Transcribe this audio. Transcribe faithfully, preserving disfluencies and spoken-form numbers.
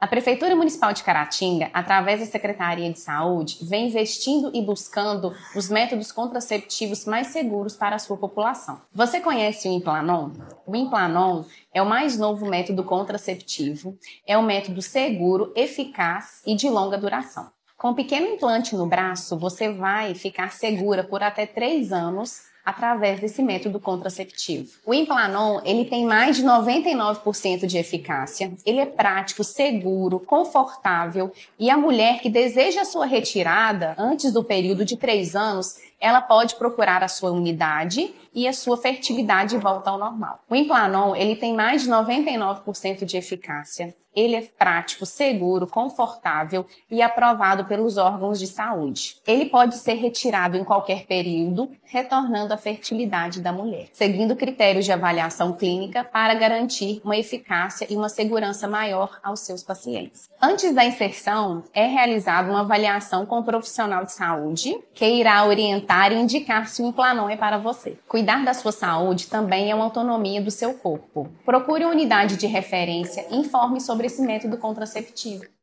A Prefeitura Municipal de Caratinga, através da Secretaria de Saúde, vem investindo e buscando os métodos contraceptivos mais seguros para a sua população. Você conhece o Implanon? O Implanon é o mais novo método contraceptivo, é um método seguro, eficaz e de longa duração. Com um pequeno implante no braço, você vai ficar segura por até três anos através desse método contraceptivo. O Implanon, ele tem mais de noventa e nove por cento de eficácia, ele é prático, seguro, confortável, e a mulher que deseja a sua retirada antes do período de três anos, ela pode procurar a sua unidade e a sua fertilidade volta ao normal. O Implanon, ele tem mais de noventa e nove por cento de eficácia, ele é prático, seguro, confortável e aprovado pelos órgãos de saúde. Ele pode ser retirado em qualquer período, retornando à fertilidade da mulher, seguindo critérios de avaliação clínica para garantir uma eficácia e uma segurança maior aos seus pacientes. Antes da inserção, é realizada uma avaliação com um profissional de saúde, que irá orientar e indicar se o Implanon é para você. Cuidar da sua saúde também é uma autonomia do seu corpo. Procure uma unidade de referência e informe sobre esse método contraceptivo.